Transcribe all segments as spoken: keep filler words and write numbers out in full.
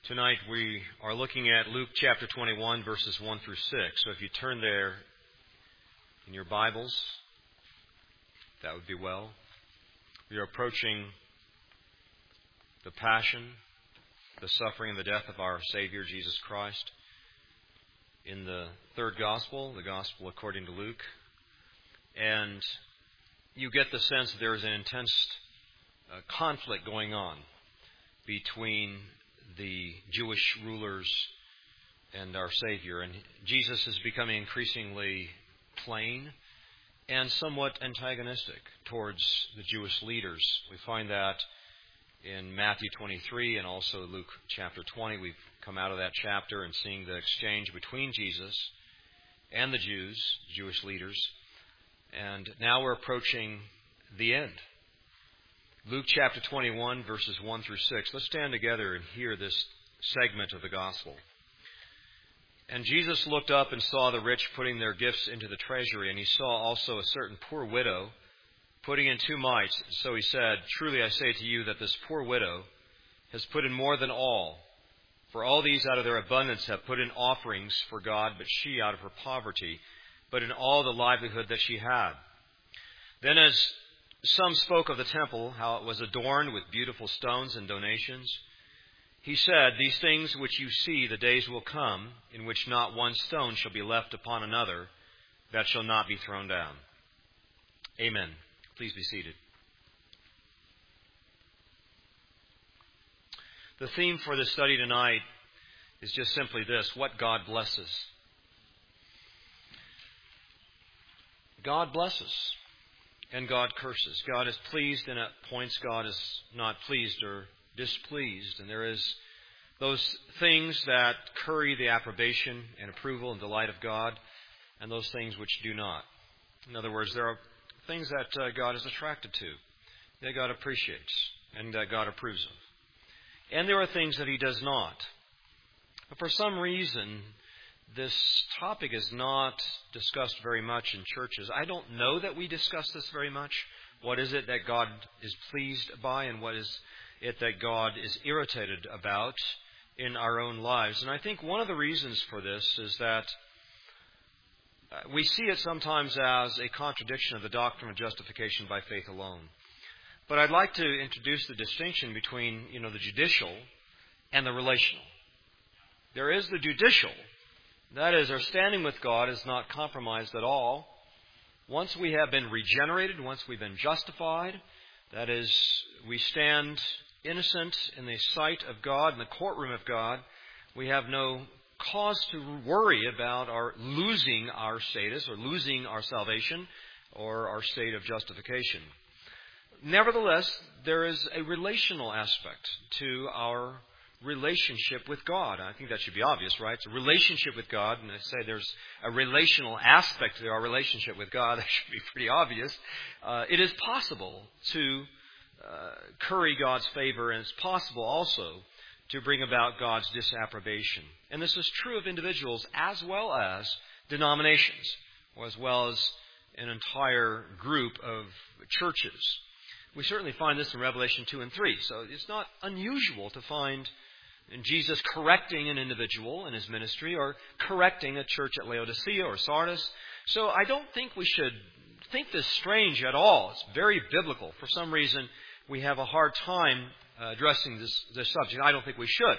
Tonight we are looking at Luke chapter twenty-one, verses one through six. So if you turn there in your Bibles, that would be well. We are approaching the passion, the suffering, and the death of our Savior, Jesus Christ, in the third Gospel, the Gospel according to Luke. And you get the sense that there is an intense uh, conflict going on between the Jewish rulers and our Savior. And Jesus is becoming increasingly plain and somewhat antagonistic towards the Jewish leaders. We find that in Matthew twenty-three and also Luke chapter twenty. We've come out of that chapter and seeing the exchange between Jesus and the Jews, Jewish leaders. And now we're approaching the end. Luke chapter twenty-one, verses one through six. Let's stand together and hear this segment of the gospel. And Jesus looked up and saw the rich putting their gifts into the treasury, and he saw also a certain poor widow putting in two mites. So he said, "Truly I say to you that this poor widow has put in more than all. For all these out of their abundance have put in offerings for God, but she out of her poverty, but in all the livelihood that she had." Then as some spoke of the temple, how it was adorned with beautiful stones and donations, he said, "These things which you see, the days will come, in which not one stone shall be left upon another, that shall not be thrown down." Amen. Please be seated. The theme for this study tonight is just simply this: what God blesses. God blesses. And God curses. God is pleased, and at points God is not pleased or displeased. And there is those things that curry the approbation and approval and delight of God, and those things which do not. In other words, there are things that uh, God is attracted to, that God appreciates, and that God approves of. And there are things that He does not. But for some reason, this topic is not discussed very much in churches. I don't know that we discuss this very much. What is it that God is pleased by, and what is it that God is irritated about in our own lives? And I think one of the reasons for this is that we see it sometimes as a contradiction of the doctrine of justification by faith alone. But I'd like to introduce the distinction between, you know, the judicial and the relational. There is the judicial. That is, our standing with God is not compromised at all. Once we have been regenerated, once we've been justified, that is, we stand innocent in the sight of God, in the courtroom of God, we have no cause to worry about our losing our status or losing our salvation or our state of justification. Nevertheless, there is a relational aspect to our relationship with God. I think that should be obvious, right? It's a relationship with God, and I say there's a relational aspect to our relationship with God. That should be pretty obvious. Uh, it is possible to uh, curry God's favor, and it's possible also to bring about God's disapprobation. And this is true of individuals as well as denominations, or as well as an entire group of churches. We certainly find this in Revelation two and three, so it's not unusual to find and Jesus correcting an individual in his ministry, or correcting a church at Laodicea or Sardis. So I don't think we should think this strange at all. It's very biblical. For some reason, we have a hard time uh, addressing this, this subject. I don't think we should.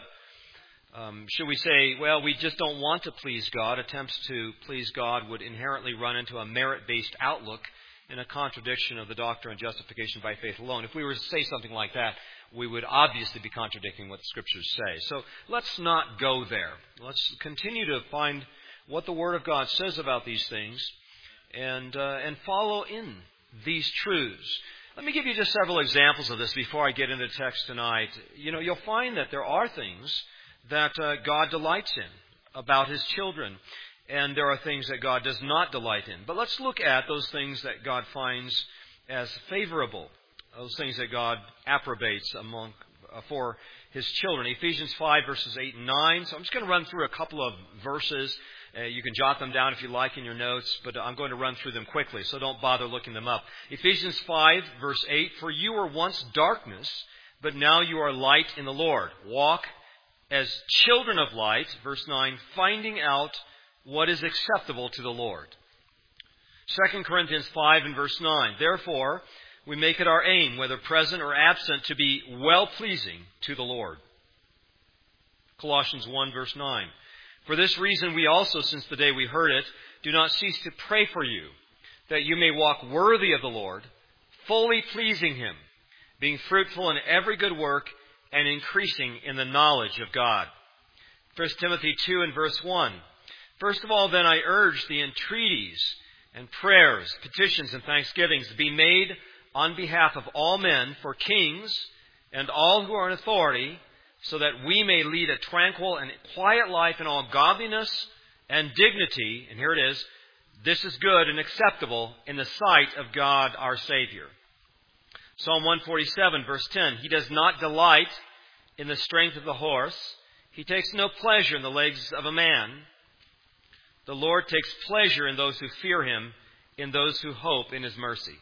Um, should we say, well, we just don't want to please God? Attempts to please God would inherently run into a merit-based outlook in a contradiction of the doctrine of justification by faith alone. If we were to say something like that, we would obviously be contradicting what the Scriptures say. So let's not go there. Let's continue to find what the Word of God says about these things and uh, and follow in these truths. Let me give you just several examples of this before I get into the text tonight. You know, you'll find that there are things that uh, God delights in about His children, and there are things that God does not delight in. But let's look at those things that God finds as favorable, those things that God approbates among uh, for His children. Ephesians five, verses eight and nine. So I'm just going to run through a couple of verses. Uh, you can jot them down if you like in your notes, but I'm going to run through them quickly, so don't bother looking them up. Ephesians five, verse eight. "For you were once darkness, but now you are light in the Lord. Walk as children of light, verse nine, finding out what is acceptable to the Lord. Second Corinthians five and verse nine, therefore, we make it our aim, whether present or absent, to be well-pleasing to the Lord. Colossians one verse nine, for this reason we also, since the day we heard it, do not cease to pray for you, that you may walk worthy of the Lord, fully pleasing Him, being fruitful in every good work and increasing in the knowledge of God. First Timothy two and verse one, first of all, then I urge the entreaties and prayers, petitions and thanksgivings to be made on behalf of all men for kings and all who are in authority, so that we may lead a tranquil and quiet life in all godliness and dignity. And here it is, this is good and acceptable in the sight of God our Savior. Psalm one forty-seven verse ten, He does not delight in the strength of the horse. He takes no pleasure in the legs of a man. The Lord takes pleasure in those who fear Him, in those who hope in His mercy.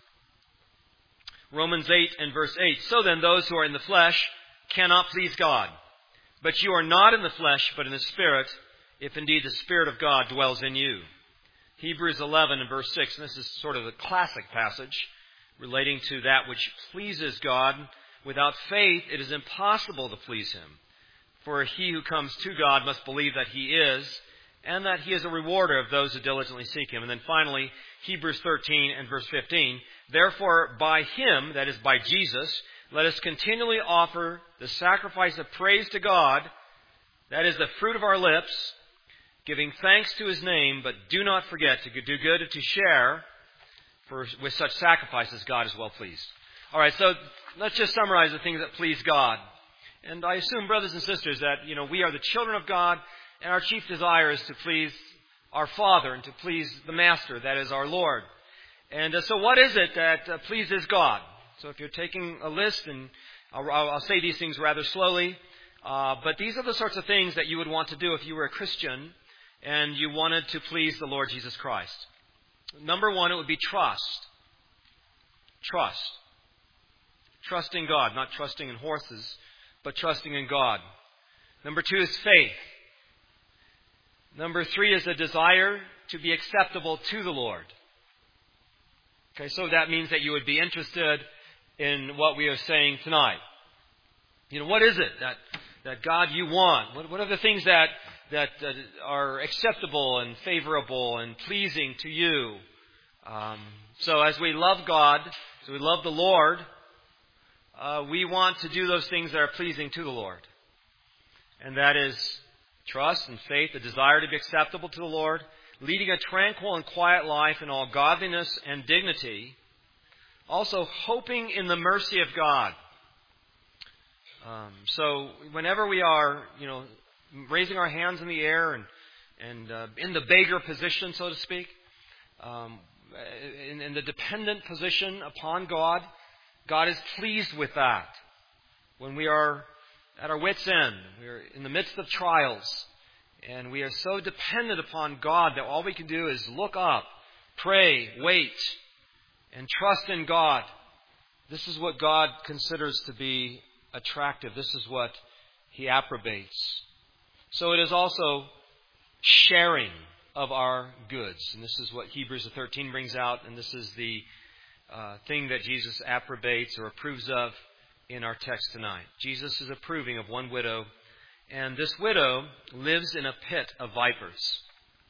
Romans eight and verse eight, so then those who are in the flesh cannot please God. But you are not in the flesh, but in the Spirit, if indeed the Spirit of God dwells in you. Hebrews eleven and verse six, and this is sort of a classic passage relating to that which pleases God. Without faith, it is impossible to please Him. For he who comes to God must believe that He is, and that He is a rewarder of those who diligently seek Him. And then finally, Hebrews thirteen and verse fifteen, therefore by Him, that is by Jesus, let us continually offer the sacrifice of praise to God, that is the fruit of our lips, giving thanks to His name, but do not forget to do good and to share, for with such sacrifices God is well pleased. All right, so let's just summarize the things that please God. And I assume, brothers and sisters, that you know we are the children of God, and our chief desire is to please our Father and to please the Master, that is our Lord. And uh, so what is it that uh, pleases God? So if you're taking a list, and I'll, I'll say these things rather slowly, uh, but these are the sorts of things that you would want to do if you were a Christian and you wanted to please the Lord Jesus Christ. Number one, it would be trust. Trust. Trusting God, not trusting in horses, but trusting in God. Number two is faith. Number three is a desire to be acceptable to the Lord. Okay, so that means that you would be interested in what we are saying tonight. You know, what is it that, that God you want? What, what are the things that, that uh, are acceptable and favorable and pleasing to you? Um, so as we love God, as we love the Lord, uh, we want to do those things that are pleasing to the Lord. And that is trust and faith, a desire to be acceptable to the Lord, leading a tranquil and quiet life in all godliness and dignity, also hoping in the mercy of God. Um, so whenever we are, you know, raising our hands in the air and and uh, in the beggar position, so to speak, um, in, in the dependent position upon God, God is pleased with that. When we are at our wits' end, we are in the midst of trials, and we are so dependent upon God that all we can do is look up, pray, wait, and trust in God. This is what God considers to be attractive. This is what He approbates. So it is also sharing of our goods. And this is what Hebrews thirteen brings out. And this is the uh, thing that Jesus approbates or approves of in our text tonight. Jesus is approving of one widow. And this widow lives in a pit of vipers.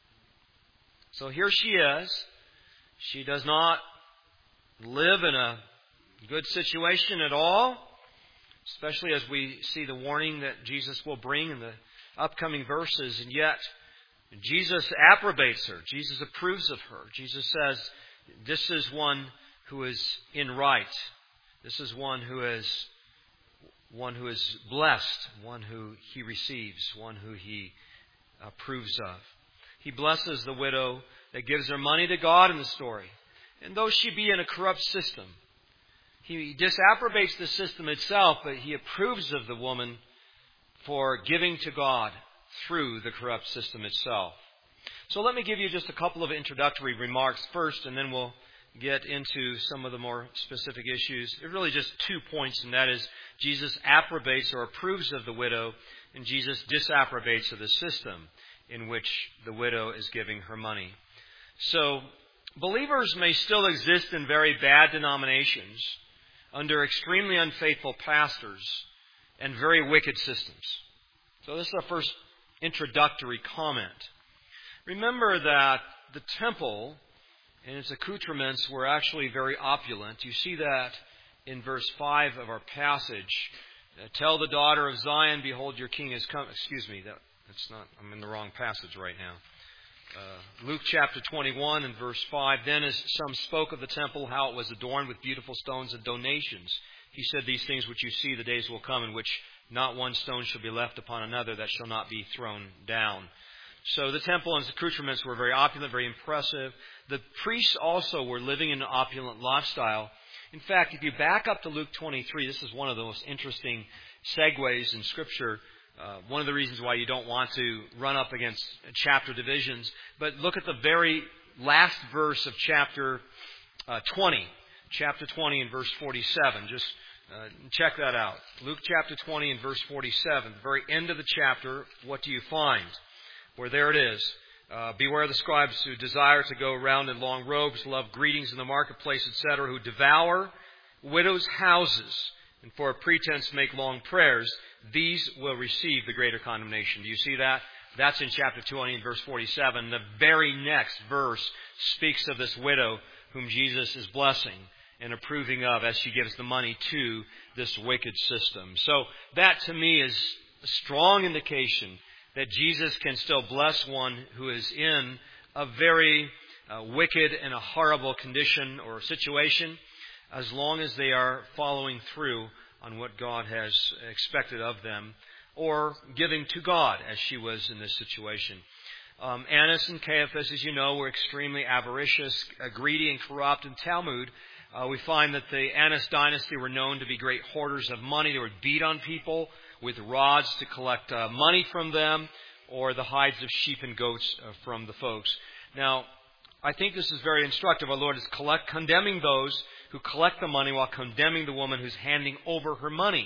So here she is. She does not live in a good situation at all, especially as we see the warning that Jesus will bring in the upcoming verses. And yet, Jesus approbates her. Jesus approves of her. Jesus says, this is one who is in right. This is one who is one who is blessed, one who He receives, one who He approves of. He blesses the widow that gives her money to God in the story. And though she be in a corrupt system, He disapprobates the system itself, but He approves of the woman for giving to God through the corrupt system itself. So let me give you just a couple of introductory remarks first, and then we'll get into some of the more specific issues, it's really just two points, and that is Jesus approbates or approves of the widow, and Jesus disapprobates of the system in which the widow is giving her money. So, believers may still exist in very bad denominations under extremely unfaithful pastors and very wicked systems. So this is our first introductory comment. Remember that the temple and its accoutrements were actually very opulent. You see that in verse five of our passage. Uh, Tell the daughter of Zion, behold, your king has come. Excuse me, that, that's not, I'm in the wrong passage right now. Uh, Luke chapter twenty-one and verse five. Then as some spoke of the temple, how it was adorned with beautiful stones and donations, he said, these things which you see, the days will come in which not one stone shall be left upon another that shall not be thrown down. So the temple and its accoutrements were very opulent, very impressive. The priests also were living in an opulent lifestyle. In fact, if you back up to Luke twenty-three, this is one of the most interesting segues in Scripture. Uh, one of the reasons why you don't want to run up against chapter divisions. But look at the very last verse of chapter uh, twenty. Chapter twenty and verse forty-seven. Just uh, check that out. Luke chapter twenty and verse forty-seven. The very end of the chapter, what do you find? Where there it is. Uh, Beware the scribes who desire to go around in long robes, love greetings in the marketplace, et cetera, who devour widows' houses, and for a pretense make long prayers. These will receive the greater condemnation. Do you see that? That's in chapter twenty and verse forty-seven. The very next verse speaks of this widow whom Jesus is blessing and approving of as she gives the money to this wicked system. So that to me is a strong indication that Jesus can still bless one who is in a very uh, wicked and a horrible condition or situation, as long as they are following through on what God has expected of them, or giving to God, as she was in this situation. Um, Annas and Caiaphas, as you know, were extremely avaricious, uh, greedy, and corrupt. In Talmud, uh, we find that the Annas dynasty were known to be great hoarders of money. They would beat on people with rods to collect uh, money from them, or the hides of sheep and goats uh, from the folks. Now, I think this is very instructive. Our Lord is collect, condemning those who collect the money while condemning the woman who's handing over her money.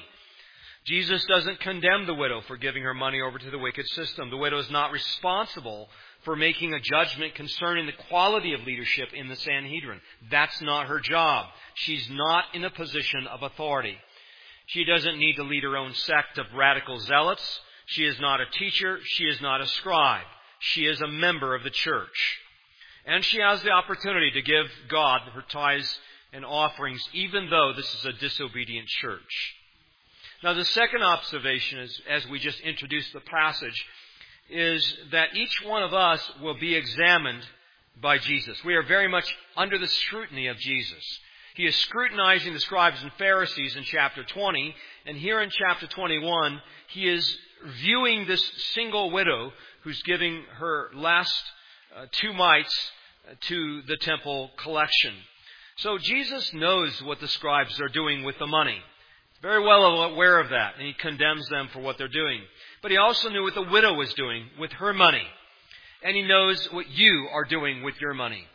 Jesus doesn't condemn the widow for giving her money over to the wicked system. The widow is not responsible for making a judgment concerning the quality of leadership in the Sanhedrin. That's not her job. She's not in a position of authority. She doesn't need to lead her own sect of radical zealots. She is not a teacher. She is not a scribe. She is a member of the church. And she has the opportunity to give God her tithes and offerings, even though this is a disobedient church. Now, the second observation, is, as we just introduced the passage, is that each one of us will be examined by Jesus. We are very much under the scrutiny of Jesus. He is scrutinizing the scribes and Pharisees in chapter twenty, and here in chapter twenty-one, he is viewing this single widow who's giving her last uh, two mites to the temple collection. So Jesus knows what the scribes are doing with the money. Very well aware of that, and he condemns them for what they're doing. But he also knew what the widow was doing with her money. And he knows what you are doing with your money.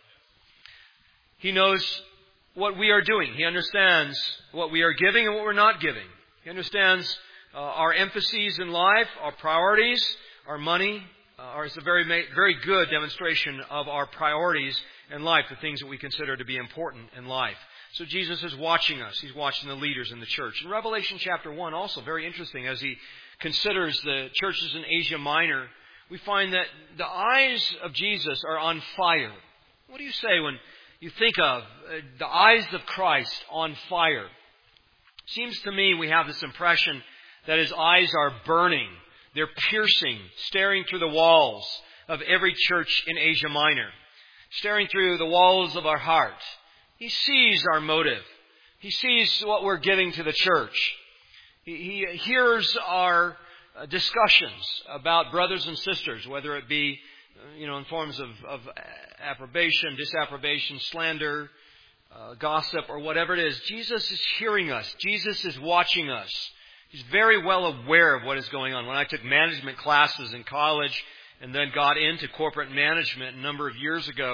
He knows what we are doing. He understands what we are giving and what we're not giving. He understands uh, our emphases in life, our priorities, our money. Uh, is a very, very good demonstration of our priorities in life, the things that we consider to be important in life. So Jesus is watching us. He's watching the leaders in the church. In Revelation chapter one, also very interesting, as he considers the churches in Asia Minor, we find that the eyes of Jesus are on fire. What do you say when you think of uh, the eyes of Christ on fire? Seems to me we have this impression that his eyes are burning. They're piercing, staring through the walls of every church in Asia Minor, staring through the walls of our heart. He sees our motive. He sees what we're giving to the church. He, he hears our discussions about brothers and sisters, whether it be, you know, in forms of, of approbation, disapprobation, slander, uh, gossip, or whatever it is. Jesus is hearing us. Jesus is watching us. He's very well aware of what is going on. When I took management classes in college and then got into corporate management a number of years ago,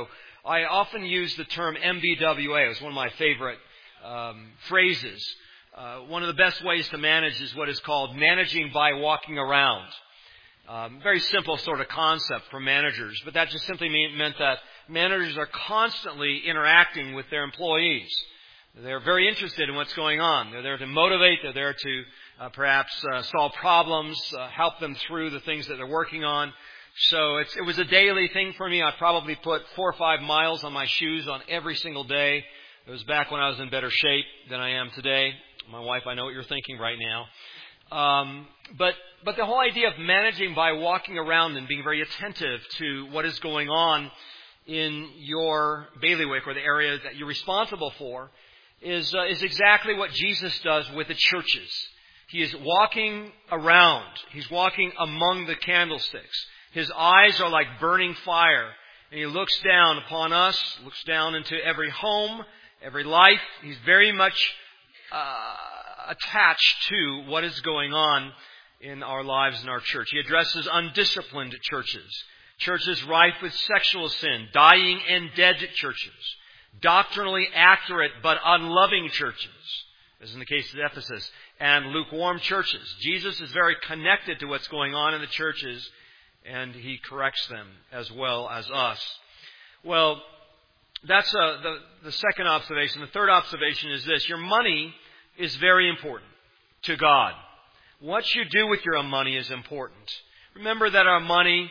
I often use the term M B W A. It was one of my favorite um, phrases. Uh, one of the best ways to manage is what is called managing by walking around. Um, very simple sort of concept for managers, but that just simply mean, meant that managers are constantly interacting with their employees. They're very interested in what's going on. They're there to motivate. They're there to uh, perhaps uh, solve problems, uh, help them through the things that they're working on. So it's, it was a daily thing for me. I probably put four or five miles on my shoes on every single day. It was back when I was in better shape than I am today. My wife, I know what you're thinking right now. Um, but but the whole idea of managing by walking around and being very attentive to what is going on in your bailiwick or the area that you're responsible for is uh, is exactly what Jesus does with the churches. He is walking around. He's walking among the candlesticks. His eyes are like burning fire. And He looks down upon us, looks down into every home, every life. He's very much uh, attached to what is going on in our lives in our church. He addresses undisciplined churches, churches rife with sexual sin, dying and dead churches, doctrinally accurate but unloving churches, as in the case of Ephesus, and lukewarm churches. Jesus is very connected to what's going on in the churches, and He corrects them as well as us. Well, that's uh, the, the second observation. The third observation is this. Your money is very important to God. What you do with your money is important. Remember that our money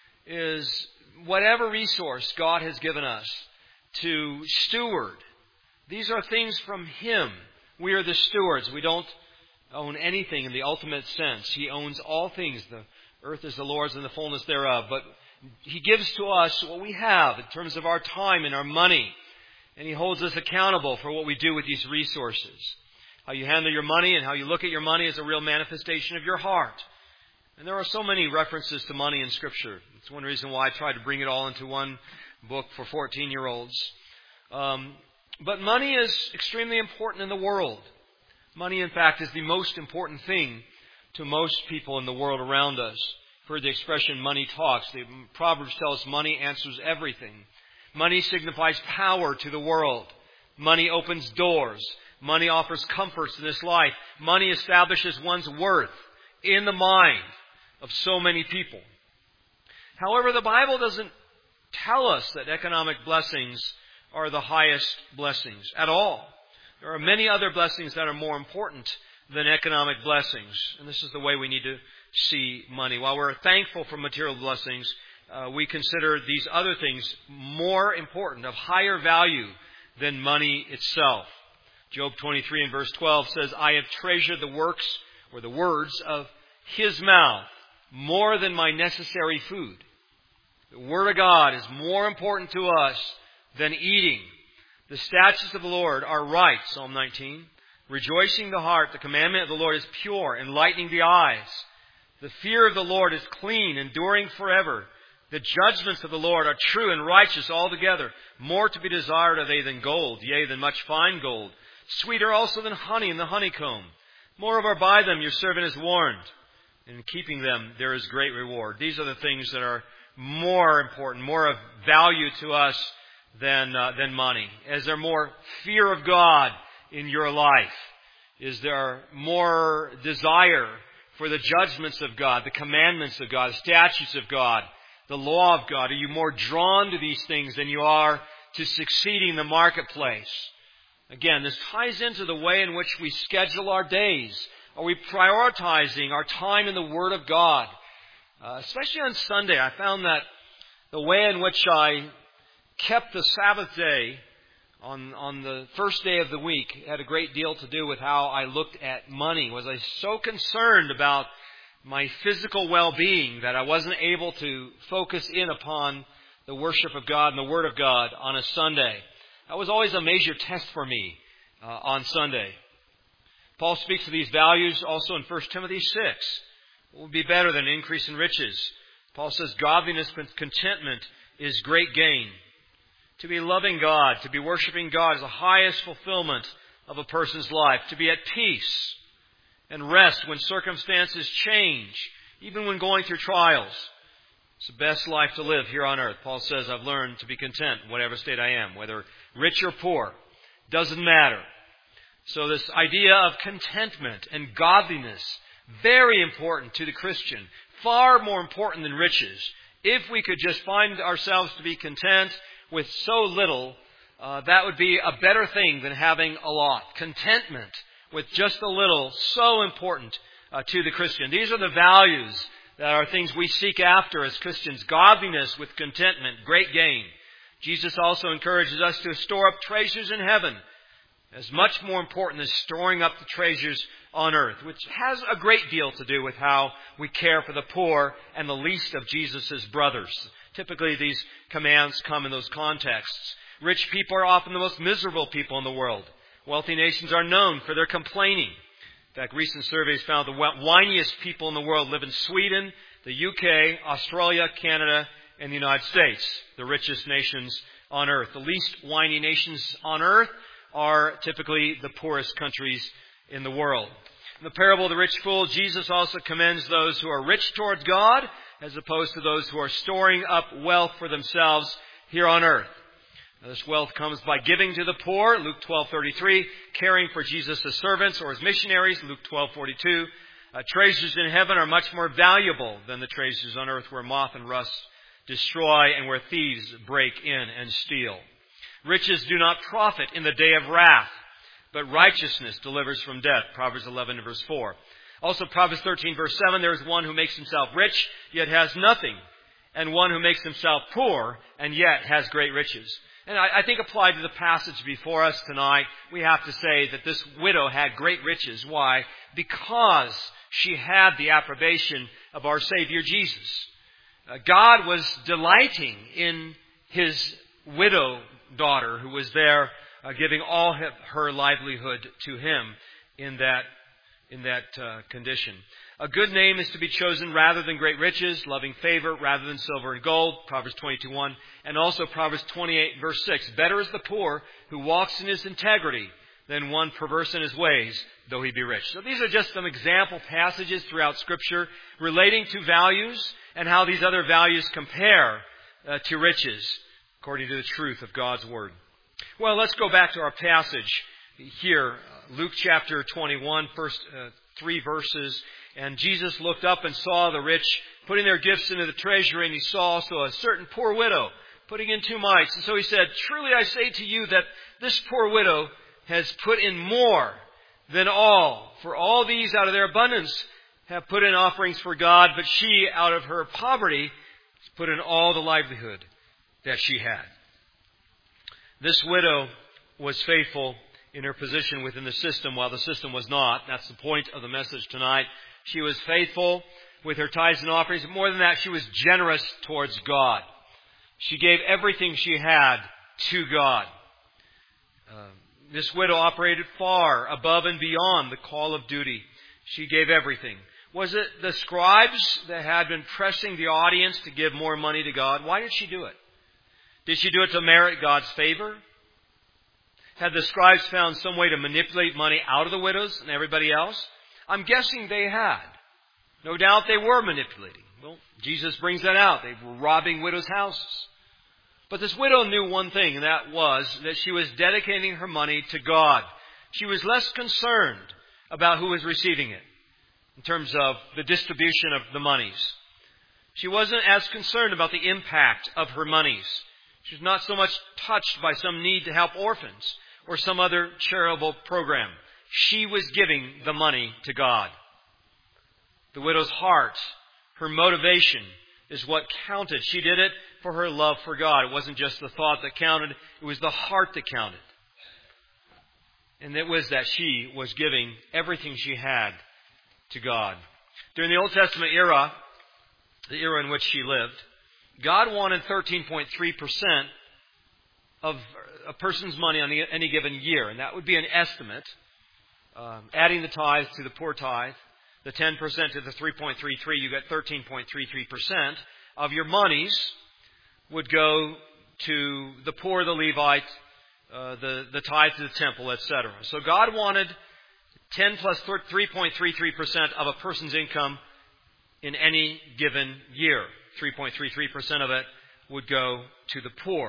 is whatever resource God has given us to steward. These are things from Him. We are the stewards. We don't own anything in the ultimate sense. He owns all things. The earth is the Lord's and the fullness thereof. But He gives to us what we have in terms of our time and our money. And He holds us accountable for what we do with these resources. How you handle your money and how you look at your money is a real manifestation of your heart. And there are so many references to money in Scripture. It's one reason why I tried to bring it all into one book for fourteen-year-olds. Um, but money is extremely important in the world. Money, in fact, is the most important thing to most people in the world around us. You've heard the expression, money talks. The Proverbs tell us money answers everything. Money signifies power to the world. Money opens doors. Money offers comforts in this life. Money establishes one's worth in the mind of so many people. However, the Bible doesn't tell us that economic blessings are the highest blessings at all. There are many other blessings that are more important than economic blessings. And this is the way we need to see money. While we're thankful for material blessings, uh, we consider these other things more important, of higher value than money itself. Job twenty-three and verse twelve says, I have treasured the works or the words of His mouth more than my necessary food. The Word of God is more important to us than eating. The statutes of the Lord are right, Psalm nineteen. Rejoicing the heart, the commandment of the Lord is pure, enlightening the eyes. The fear of the Lord is clean, enduring forever. The judgments of the Lord are true and righteous altogether. More to be desired are they than gold, yea, than much fine gold. Sweeter also than honey in the honeycomb. Moreover, by them your servant is warned. In keeping them there is great reward. These are the things that are more important, more of value to us than uh, than money. Is there more fear of God in your life? Is there more desire for the judgments of God, the commandments of God, the statutes of God, the law of God? Are you more drawn to these things than you are to succeeding in the marketplace? Again, this ties into the way in which we schedule our days. Are we prioritizing our time in the Word of God? Uh, especially on Sunday, I found that the way in which I kept the Sabbath day on, on the first day of the week had a great deal to do with how I looked at money. Was I so concerned about my physical well-being that I wasn't able to focus in upon the worship of God and the Word of God on a Sunday? That was always a major test for me uh, on Sunday. Paul speaks of these values also in First Timothy six. What would be better than an increase in riches? Paul says godliness and contentment is great gain. To be loving God, to be worshiping God is the highest fulfillment of a person's life. To be at peace and rest when circumstances change, even when going through trials. It's the best life to live here on earth. Paul says, I've learned to be content in whatever state I am, whether rich or poor. Doesn't matter. So this idea of contentment and godliness, very important to the Christian. Far more important than riches. If we could just find ourselves to be content with so little, uh, that would be a better thing than having a lot. Contentment with just a little, so important uh, to the Christian. These are the values that are things we seek after as Christians. Godliness with contentment, great gain. Jesus also encourages us to store up treasures in heaven, as much more important than storing up the treasures on earth, which has a great deal to do with how we care for the poor and the least of Jesus' brothers. Typically, these commands come in those contexts. Rich people are often the most miserable people in the world. Wealthy nations are known for their complaining. In fact, recent surveys found the whiniest people in the world live in Sweden, the U K, Australia, Canada, and the United States, the richest nations on earth. The least whiny nations on earth are typically the poorest countries in the world. In the parable of the rich fool, Jesus also commends those who are rich towards God as opposed to those who are storing up wealth for themselves here on earth. Now, this wealth comes by giving to the poor, Luke twelve thirty-three, caring for Jesus as servants or as missionaries, Luke twelve forty-two. Uh, treasures in heaven are much more valuable than the treasures on earth where moth and rust destroy and where thieves break in and steal. Riches do not profit in the day of wrath, but righteousness delivers from death, Proverbs eleven verse four. Also Proverbs thirteen verse seven, there is one who makes himself rich, yet has nothing, and one who makes himself poor, and yet has great riches. And I, I think applied to the passage before us tonight, we have to say that this widow had great riches. Why? Because she had the approbation of our Savior Jesus. Uh, God was delighting in His widow daughter who was there uh, giving all her livelihood to Him in that in that uh, condition. A good name is to be chosen rather than great riches, loving favor rather than silver and gold, Proverbs twenty-two one, and also Proverbs twenty-eight verse six. Better is the poor who walks in his integrity than one perverse in his ways, though he be rich. So these are just some example passages throughout Scripture relating to values and how these other values compare uh, to riches according to the truth of God's Word. Well, let's go back to our passage here, Luke chapter twenty-one, first uh, three verses. And Jesus looked up and saw the rich putting their gifts into the treasury, and He saw also a certain poor widow putting in two mites. And so He said, truly I say to you that this poor widow has put in more than all. For all these out of their abundance have put in offerings for God, but she out of her poverty has put in all the livelihood that she had. This widow was faithful in her position within the system while the system was not. That's the point of the message tonight. She was faithful with her tithes and offerings. But more than that, she was generous towards God. She gave everything she had to God. Uh, this widow operated far above and beyond the call of duty. She gave everything. Was it the scribes that had been pressing the audience to give more money to God? Why did she do it? Did she do it to merit God's favor? Had the scribes found some way to manipulate money out of the widows and everybody else? I'm guessing they had. No doubt they were manipulating. Well, Jesus brings that out. They were robbing widows' houses. But this widow knew one thing, and that was that she was dedicating her money to God. She was less concerned about who was receiving it in terms of the distribution of the monies. She wasn't as concerned about the impact of her monies. She was not so much touched by some need to help orphans or some other charitable program. She was giving the money to God. The widow's heart, her motivation, is what counted. She did it for her love for God. It wasn't just the thought that counted. It was the heart that counted. And it was that she was giving everything she had to God. During the Old Testament era, the era in which she lived, God wanted thirteen point three percent of a person's money on any given year. And that would be an estimate. Um, adding the tithe to the poor tithe, the ten percent to the three point three three, you get thirteen point three three percent of your monies would go to the poor, the Levite, uh, the, the tithe to the temple, et cetera. So God wanted ten plus three point three three percent of a person's income in any given year. three point three three percent of it would go to the poor.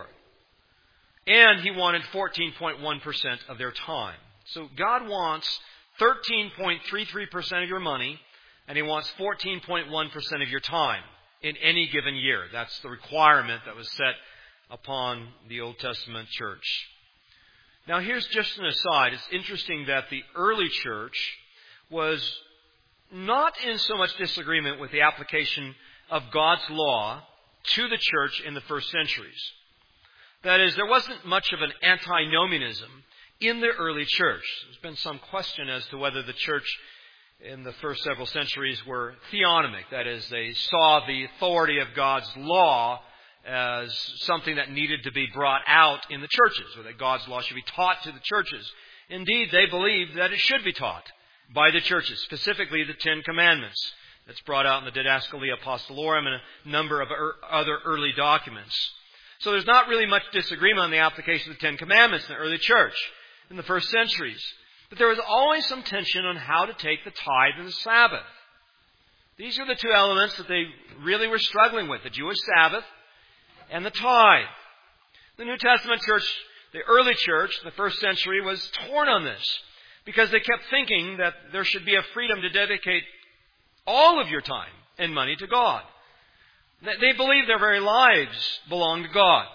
And he wanted fourteen point one percent of their time. So God wants thirteen point three three percent of your money, and he wants fourteen point one percent of your time in any given year. That's the requirement that was set upon the Old Testament church. Now here's just an aside. It's interesting that the early church was not in so much disagreement with the application of God's law to the church in the first centuries. That is, there wasn't much of an antinomianism in the early church. There's been some question as to whether the church in the first several centuries were theonomic. That is, they saw the authority of God's law as something that needed to be brought out in the churches, or that God's law should be taught to the churches. Indeed, they believed that it should be taught by the churches, specifically the Ten Commandments. That's brought out in the Didascalia Apostolorum and a number of er- other early documents. So there's not really much disagreement on the application of the Ten Commandments in the early church in the first centuries. But there was always some tension on how to take the tithe and the Sabbath. These are the two elements that they really were struggling with, the Jewish Sabbath and the tithe. The New Testament church, the early church, the first century, was torn on this because they kept thinking that there should be a freedom to dedicate all of your time and money to God. They believed their very lives belonged to God.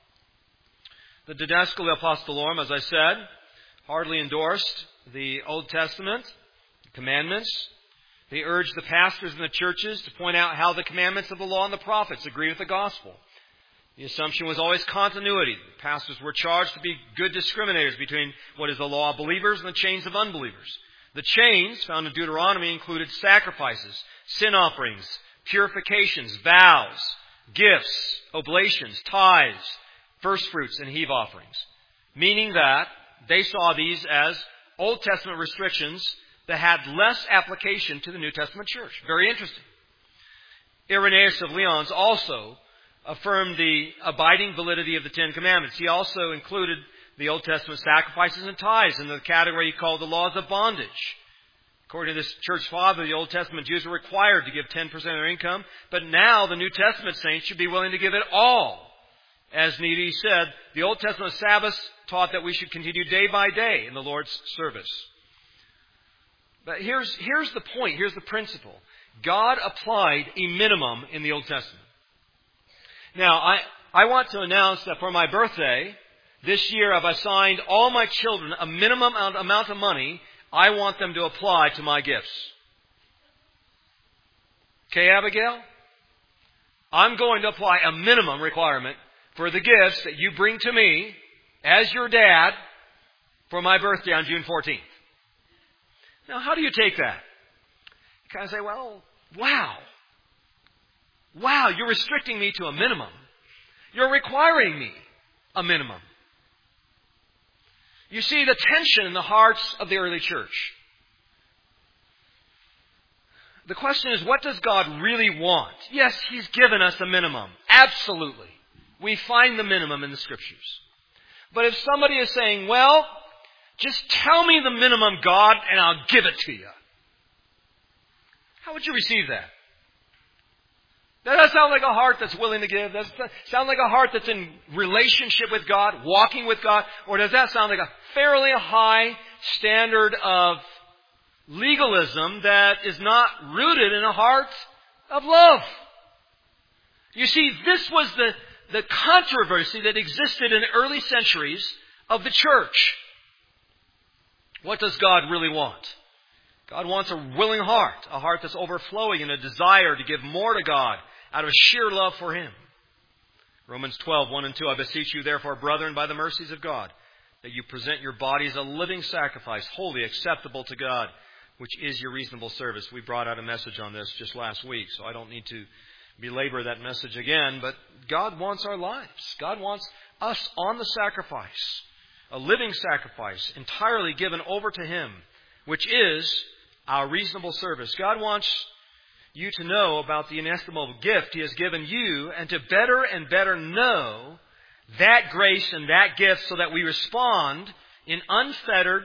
The Didascalia Apostolorum, as I said, hardly endorsed the Old Testament, the commandments. They urged the pastors in the churches to point out how the commandments of the law and the prophets agree with the gospel. The assumption was always continuity. The pastors were charged to be good discriminators between what is the law of believers and the chains of unbelievers. The chains found in Deuteronomy included sacrifices, sin offerings, purifications, vows, gifts, oblations, tithes, first fruits, and heave offerings. Meaning that they saw these as Old Testament restrictions that had less application to the New Testament church. Very interesting. Irenaeus of Lyons also affirmed the abiding validity of the Ten Commandments. He also included the Old Testament sacrifices and tithes in the category he called the laws of bondage. According to this church father, the Old Testament Jews were required to give ten percent of their income, but now the New Testament saints should be willing to give it all. As Needy said, the Old Testament Sabbath taught that we should continue day by day in the Lord's service. But here's, here's the point, here's the principle. God applied a minimum in the Old Testament. Now, I, I want to announce that for my birthday, this year I've assigned all my children a minimum amount of money I want them to apply to my gifts. Okay, Abigail? I'm going to apply a minimum requirement for the gifts that you bring to me as your dad for my birthday on June fourteenth. Now, how do you take that? You kind of say, well, wow. Wow, you're restricting me to a minimum. You're requiring me a minimum. You see the tension in the hearts of the early church. The question is, what does God really want? Yes, He's given us a minimum. Absolutely. We find the minimum in the Scriptures. But if somebody is saying, well, just tell me the minimum, God, and I'll give it to you. How would you receive that? Does that sound like a heart that's willing to give? Does that sound like a heart that's in relationship with God, walking with God? Or does that sound like a fairly high standard of legalism that is not rooted in a heart of love? You see, this was the, the controversy that existed in the early centuries of the church. What does God really want? God wants a willing heart, a heart that's overflowing in a desire to give more to God out of sheer love for Him. Romans twelve, one and two, I beseech you therefore, brethren, by the mercies of God, that you present your bodies a living sacrifice, wholly acceptable to God, which is your reasonable service. We brought out a message on this just last week, so I don't need to belabor that message again, but God wants our lives. God wants us on the sacrifice, a living sacrifice, entirely given over to Him, which is our reasonable service. God wants you to know about the inestimable gift He has given you and to better and better know that grace and that gift so that we respond in unfettered,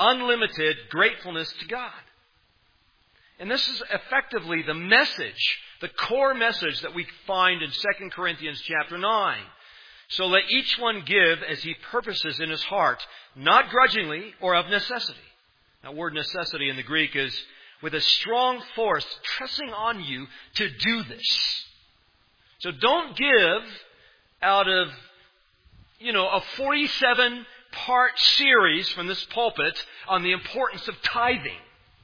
unlimited gratefulness to God. And this is effectively the message The core message that we find in Second Corinthians chapter nine. So let each one give as he purposes in his heart, not grudgingly or of necessity. That word necessity in the Greek is with a strong force pressing on you to do this. So don't give out of, you know, a forty-seven part series from this pulpit on the importance of tithing.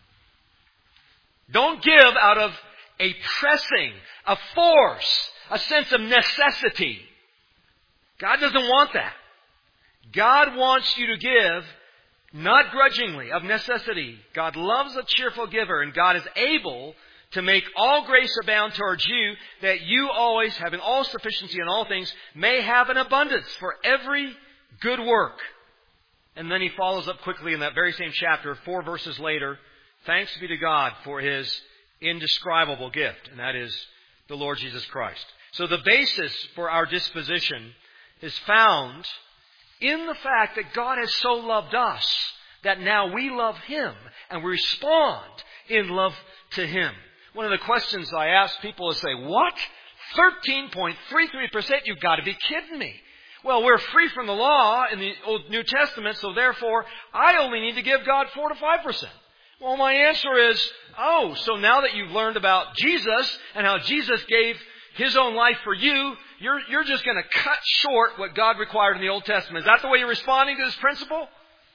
Don't give out of a pressing, a force, a sense of necessity. God doesn't want that. God wants you to give not grudgingly, of necessity. God loves a cheerful giver, and God is able to make all grace abound towards you, that you always, having all sufficiency in all things, may have an abundance for every good work. And then he follows up quickly in that very same chapter, four verses later, thanks be to God for His indescribable gift, and that is the Lord Jesus Christ. So the basis for our disposition is found in the fact that God has so loved us that now we love Him and we respond in love to Him. One of the questions I ask people is say, what? thirteen point three three percent? You've got to be kidding me. Well, we're free from the law in the Old New Testament, so therefore I only need to give God four to five percent. Well, my answer is, oh, so now that you've learned about Jesus and how Jesus gave His own life for you, you're, you're just going to cut short what God required in the Old Testament. Is that the way you're responding to this principle?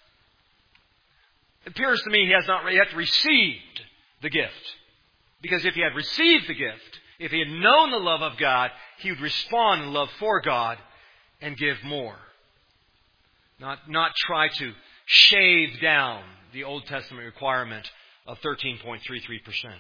It appears to me he has not yet received the gift. Because if he had received the gift, if he had known the love of God, he would respond in love for God and give more. Not, not try to shave down the Old Testament requirement of thirteen point three three percent.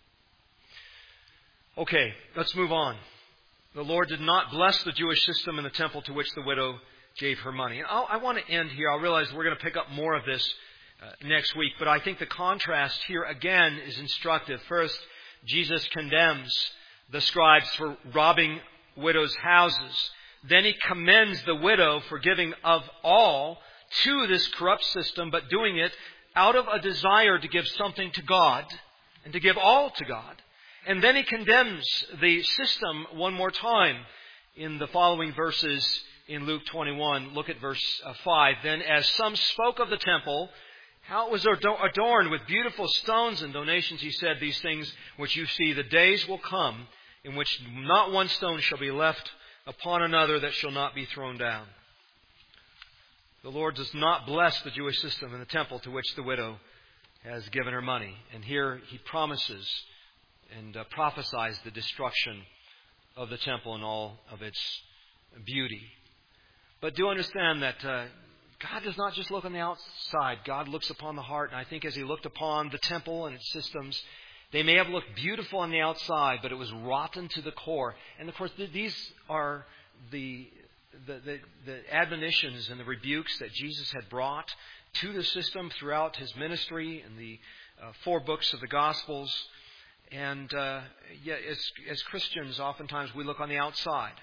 Okay, let's move on. The Lord did not bless the Jewish system in the temple to which the widow gave her money. And I'll, I want to end here. I realize we're going to pick up more of this uh, next week, but I think the contrast here again is instructive. First, Jesus condemns the scribes for robbing widows' houses. Then he commends the widow for giving of all to this corrupt system, but doing it out of a desire to give something to God and to give all to God. And then he condemns the system one more time in the following verses in Luke twenty-one. Look at verse five. Then as some spoke of the temple, how it was adorned with beautiful stones and donations, he said, these things which you see, the days will come in which not one stone shall be left upon another that shall not be thrown down. The Lord does not bless the Jewish system in the temple to which the widow has given her money. And here he promises and uh, prophesies the destruction of the temple and all of its beauty. But do understand that uh, God does not just look on the outside. God looks upon the heart. And I think as he looked upon the temple and its systems, they may have looked beautiful on the outside, but it was rotten to the core. And of course, th- these are the, the, the, the admonitions and the rebukes that Jesus had brought to the system throughout his ministry in the uh, four books of the Gospels. And uh, yeah, as, as Christians, oftentimes we look on the outside.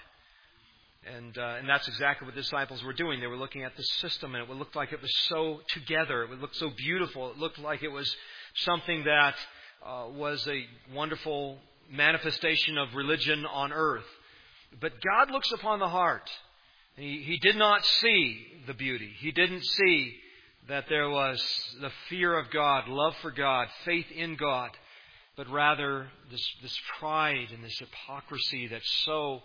And uh, and that's exactly what the disciples were doing. They were looking at the system, and it looked like it was so together. It would look so beautiful. It looked like it was something that uh, was a wonderful manifestation of religion on earth. But God looks upon the heart. He, he did not see the beauty. He didn't see that there was the fear of God, love for God, faith in God, but rather this, this pride and this hypocrisy that so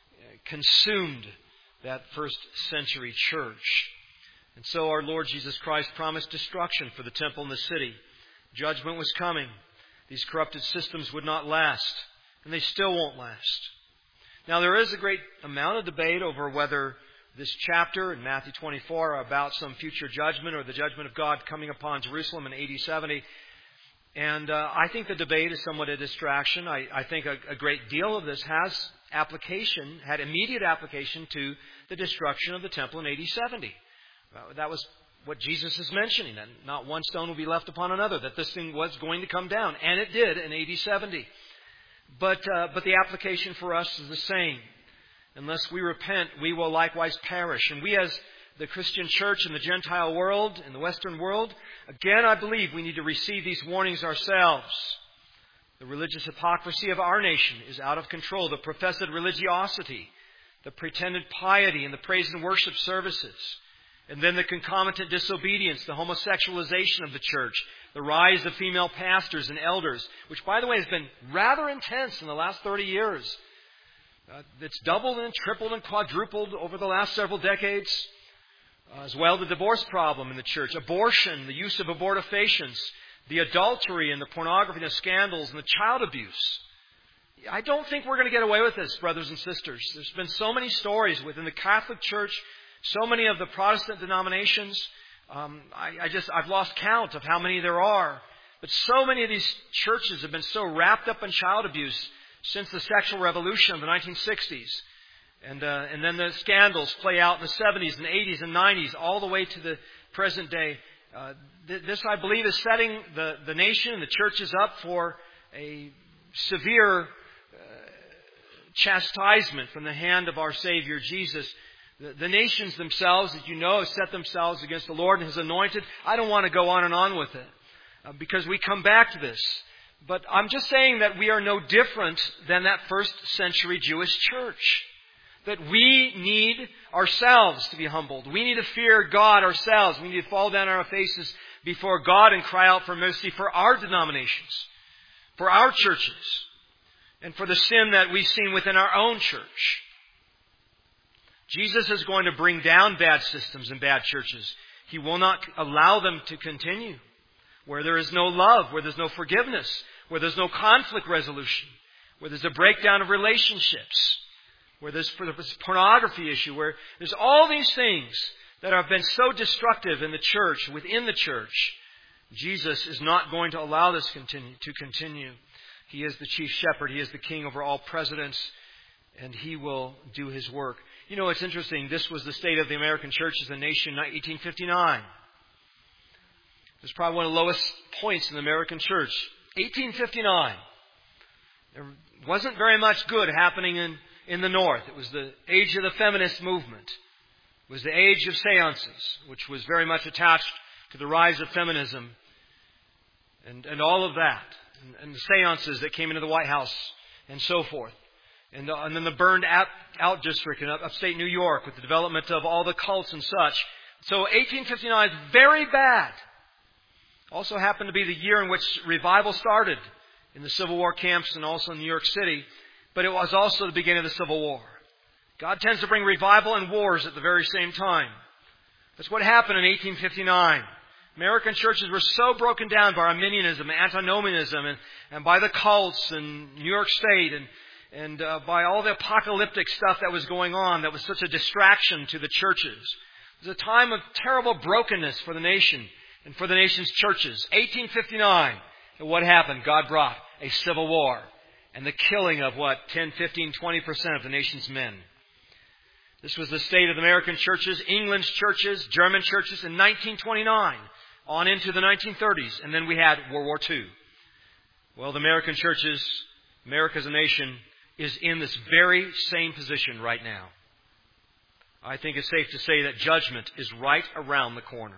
consumed that first century church. And so our Lord Jesus Christ promised destruction for the temple and the city. Judgment was coming. These corrupted systems would not last, and they still won't last. Now there is a great amount of debate over whether this chapter in Matthew twenty-four are about some future judgment or the judgment of God coming upon Jerusalem in A D seventy. And uh, I think the debate is somewhat a distraction. I, I think a, a great deal of this has application, had immediate application to the destruction of the temple in A D seventy. Uh, that was what Jesus is mentioning, that not one stone will be left upon another, that this thing was going to come down. And it did in A D seventy. But, uh, but the application for us is the same. Unless we repent, we will likewise perish. And we as the Christian church in the Gentile world, in the Western world, again, I believe we need to receive these warnings ourselves. The religious hypocrisy of our nation is out of control. The professed religiosity, the pretended piety in the praise and worship services, and then the concomitant disobedience, the homosexualization of the church, the rise of female pastors and elders, which, by the way, has been rather intense in the last thirty years. Uh, it's doubled and tripled and quadrupled over the last several decades. Uh, as well, the divorce problem in the church, abortion, the use of abortifacients, the adultery and the pornography and the scandals and the child abuse. I don't think we're going to get away with this, brothers and sisters. There's been so many stories within the Catholic Church, so many of the Protestant denominations. Um, I, I just, I've lost count of how many there are. But so many of these churches have been so wrapped up in child abuse since the sexual revolution of the nineteen sixties. And, uh, and then the scandals play out in the seventies and eighties and nineties, all the way to the present day. Uh, th- this, I believe, is setting the, the nation and the churches up for a severe uh, chastisement from the hand of our Savior Jesus. The, the nations themselves, as you know, have set themselves against the Lord and His anointed. I don't want to go on and on with it uh, because we come back to this. But I'm just saying that we are no different than that first century Jewish church. That we need ourselves to be humbled. We need to fear God ourselves. We need to fall down on our faces before God and cry out for mercy for our denominations, for our churches, and for the sin that we've seen within our own church. Jesus is going to bring down bad systems and bad churches. He will not allow them to continue. Where there is no love, where there's no forgiveness, where there's no conflict resolution, where there's a breakdown of relationships, where there's this pornography issue, where there's all these things that have been so destructive in the church, within the church. Jesus is not going to allow this continue, to continue. He is the chief shepherd. He is the king over all presidents, and He will do His work. You know, it's interesting. This was the state of the American church as a nation in eighteen fifty-nine. It was probably one of the lowest points in the American church. eighteen fifty-nine. There wasn't very much good happening in In the North. It was the age of the feminist movement. It was the age of seances, which was very much attached to the rise of feminism and, and all of that. And, and the seances that came into the White House and so forth. And, uh, and then the burned out, out district in up, upstate New York with the development of all the cults and such. So eighteen fifty-nine is very bad. Also happened to be the year in which revival started in the Civil War camps and also in New York City. But it was also the beginning of the Civil War. God tends to bring revival and wars at the very same time. That's what happened in eighteen fifty-nine. American churches were so broken down by Arminianism, antinomianism, and, and by the cults in New York State, and, and uh, by all the apocalyptic stuff that was going on that was such a distraction to the churches. It was a time of terrible brokenness for the nation and for the nation's churches. eighteen fifty-nine. And what happened? God brought a civil war. And the killing of what? ten, fifteen, twenty percent of the nation's men. This was the state of the American churches, England's churches, German churches in nineteen twenty-nine, on into the nineteen thirties. And then we had World War Two. Well, the American churches, America as a nation, is in this very same position right now. I think it's safe to say that judgment is right around the corner.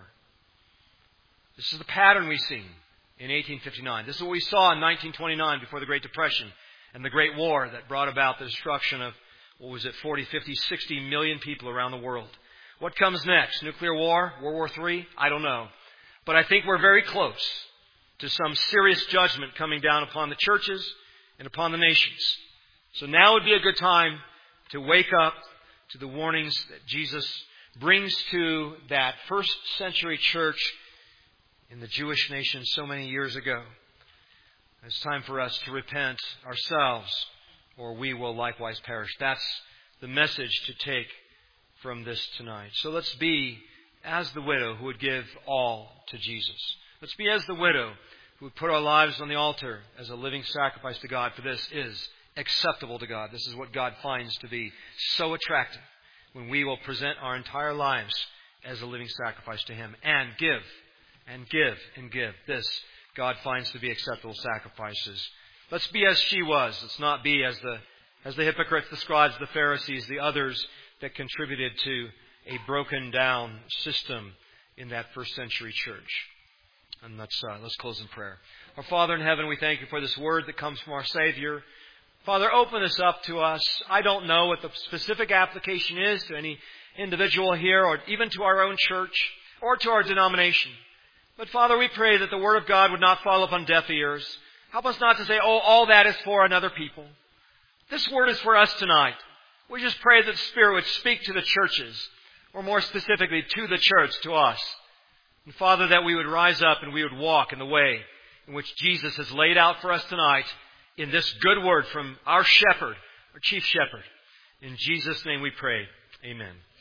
This is the pattern we've seen in eighteen fifty-nine. This is what we saw in nineteen twenty-nine before the Great Depression and the Great War that brought about the destruction of, what was it, forty, fifty, sixty million people around the world. What comes next? Nuclear war? World War Three? I don't know. But I think we're very close to some serious judgment coming down upon the churches and upon the nations. So now would be a good time to wake up to the warnings that Jesus brings to that first century church in the Jewish nation so many years ago. It's time for us to repent ourselves, or we will likewise perish. That's the message to take from this tonight. So let's be as the widow who would give all to Jesus. Let's be as the widow who would put our lives on the altar as a living sacrifice to God, for this is acceptable to God. This is what God finds to be so attractive, when we will present our entire lives as a living sacrifice to Him and give and give and give. This God finds to be acceptable sacrifices. Let's be as she was. Let's not be as the as the hypocrites, the scribes, the Pharisees, the others that contributed to a broken down system in that first century church. And let's uh, let's close in prayer. Our Father in heaven, we thank you for this word that comes from our Savior. Father, open this up to us. I don't know what the specific application is to any individual here or even to our own church or to our denomination. But Father, we pray that the Word of God would not fall upon deaf ears. Help us not to say, oh, all that is for another people. This Word is for us tonight. We just pray that the Spirit would speak to the churches, or more specifically to the church, to us. And Father, that we would rise up and we would walk in the way in which Jesus has laid out for us tonight in this good word from our shepherd, our chief shepherd. In Jesus' name we pray. Amen.